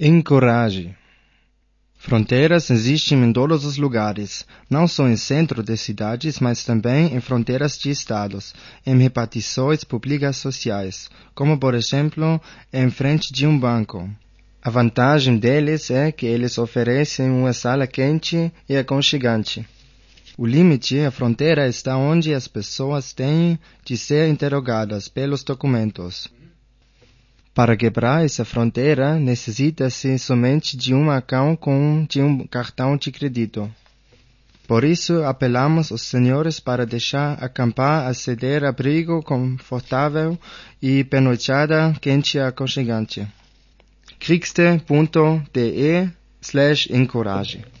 Encoraje. Fronteiras existem em todos os lugares, não só em centro de cidades, mas também em fronteiras de estados, em repartições públicas sociais, como por exemplo, em frente de um banco. A vantagem deles é que eles oferecem uma sala quente e aconchegante. O limite, a fronteira, está onde as pessoas têm de ser interrogadas pelos documentos. Para quebrar essa fronteira, necessita-se somente de um account de um cartão de crédito. Por isso, apelamos aos senhores para deixar acampar a ceder abrigo confortável e pernoctada quente e aconchegante. Krigste.de/encourage